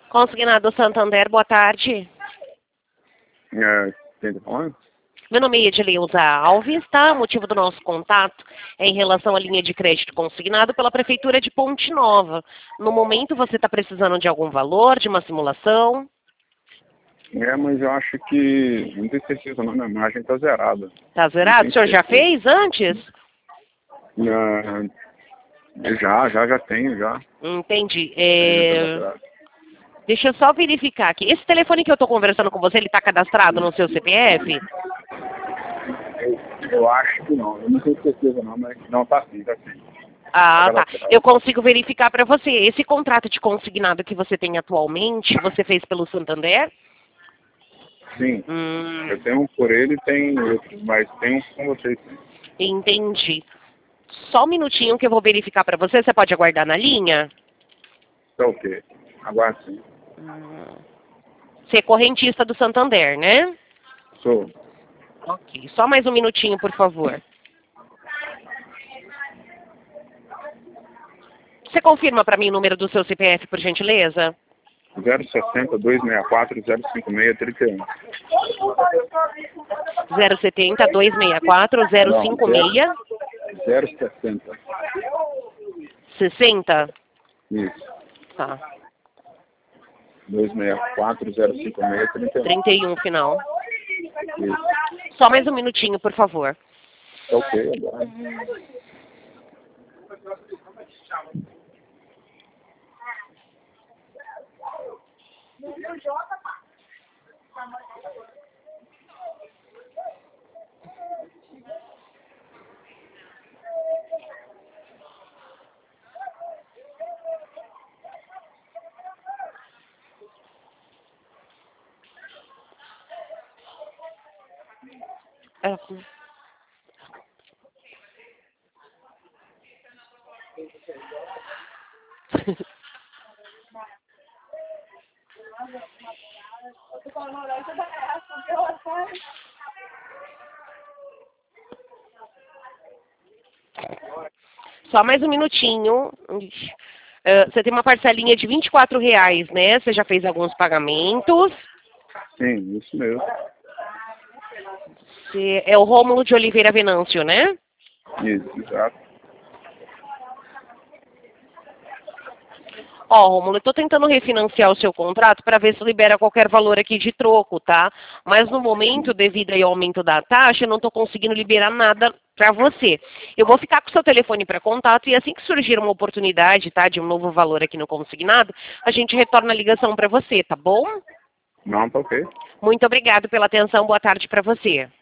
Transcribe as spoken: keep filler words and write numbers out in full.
Consignado Santander, boa tarde. É, quem tá falando? Meu nome é Edileuza Alves, tá? O motivo do nosso contato é em relação à linha de crédito consignado pela Prefeitura de Ponte Nova. No momento, você está precisando de algum valor, de uma simulação? É, mas eu acho que, não tenho certeza não, minha margem tá zerada. Tá zerado? O senhor já fez antes? É, já, já, já tenho, já. Entendi. É... Deixa eu só verificar aqui. Esse telefone que eu estou conversando com você, ele está cadastrado no seu C P F? Eu, eu acho que não, eu não tenho certeza não, mas não, tá sim, tá sim. Ah, tá. Eu consigo verificar para você. Esse contrato de consignado que você tem atualmente, você fez pelo Santander? Sim, Hum, eu tenho um por ele e tem outros, mas tem um com vocês sim. entendi. Só um minutinho que eu vou verificar para você. Você pode aguardar na linha? Tá ok, aguarde sim. Hum. Você é correntista do Santander, né? Sou. Ok. Só mais um minutinho, por favor. Você confirma para mim o número do seu C P F, por gentileza? zero sessenta, dois sessenta e quatro, zero cinco seis, trinta e um. zero setenta, dois sessenta e quatro, zero cinco seis. zero sessenta. sessenta? Isso. Tá. dois sessenta e quatro, zero cinco seis, trinta e um. trinta e um final. Isso. Só mais um minutinho, por favor. Tá ok, agora. É. Só mais um minutinho. Uh, você tem uma parcelinha de vinte e quatro reais, né? Você já fez alguns pagamentos. Sim, isso mesmo. Você é o Rômulo de Oliveira Venâncio, né? Isso, exato. Ó, Rômulo, eu tô tentando refinanciar o seu contrato para ver se libera qualquer valor aqui de troco, tá? Mas no momento, devido aí ao aumento da taxa, eu não tô conseguindo liberar nada para você. Eu vou ficar com o seu telefone para contato e assim que surgir uma oportunidade, tá, de um novo valor aqui no consignado, a gente retorna a ligação para você, tá bom? Não, tá ok. Muito obrigado pela atenção. Boa tarde para você.